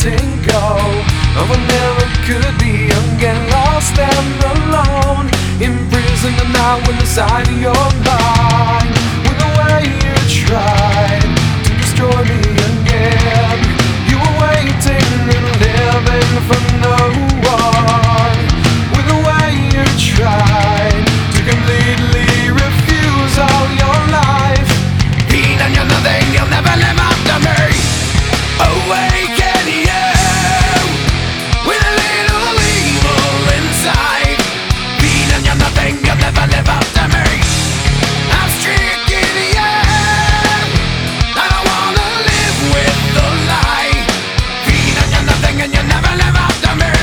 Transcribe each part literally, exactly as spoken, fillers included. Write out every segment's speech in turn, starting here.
letting go of what never could be, again lost and alone, imprisoned now in the side of your mind, with the way you tried to destroy me again. You were waiting and living for no one, with the way you tried to completely refuse all your life. Being and you're nothing, you'll never live after me. Awaken you with a little evil inside. Being and you're nothing, you'll never live after me. I'm stricken you. I don't wanna live with the lie. Being and you're nothing, and you'll never live after me.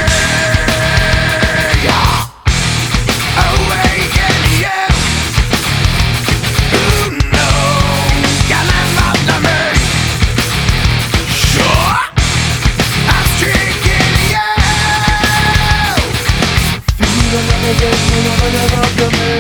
Awaken you. Ooh, no, you live after me. Sure, I'm stricken you. Being and you're nothing, you'll never live after me.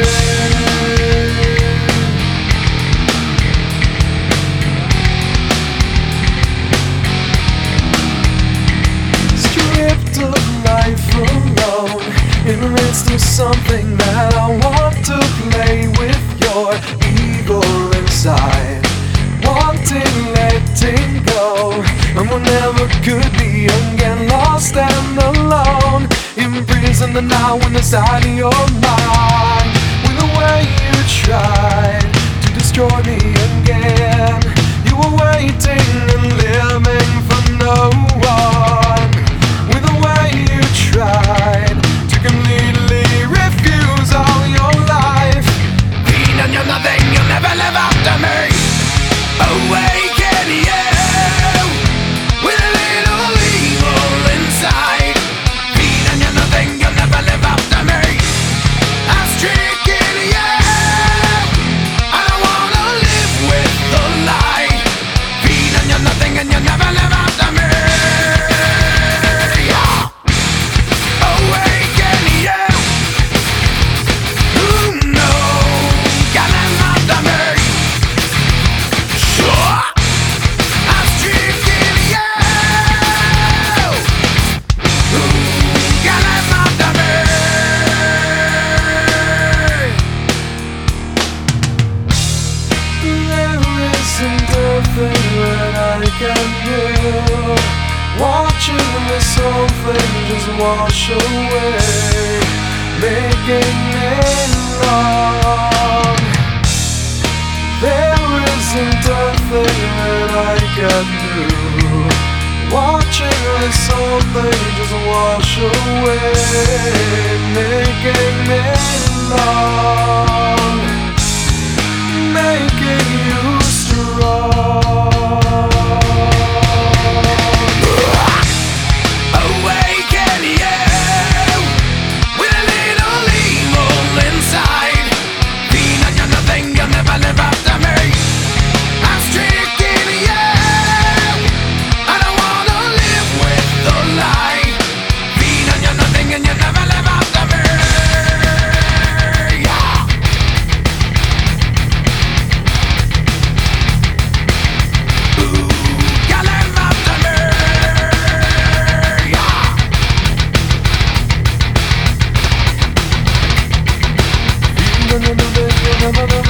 Stripped of life alone, in the midst of something that I want to play with your ego inside, wanting letting go, and what never could be, again lost and alone, imprisoned now in the side of your mind, with the way you tried to destroy me again. You were waiting and living for no one, with the way you tried to completely refuse all your life. Being and you're nothing, you'll never live after me. Awaken you with a little evil inside. Being and you're nothing, you'll never live after me. I'm stricken you. I don't wanna live with the lie. Being and you're nothing, and you'll never live after me. Awaken you. Ooh, no, you live after me. Sure, I'm stricken you. Ooh, you live after me. There isn't a thing that I can do. Watching this whole thing just wash away, making it long. There isn't a thing that I can do. Watching this whole thing just wash away, making it long, making you strong. Awaken you with a little evil inside. Being and you're nothing, you'll never live after me. I'm stricken you. I don't wanna live with the lie. Being and you're nothing, and you'll never live after me. Ooh, you live after me. No, no, no, no, no, no, no.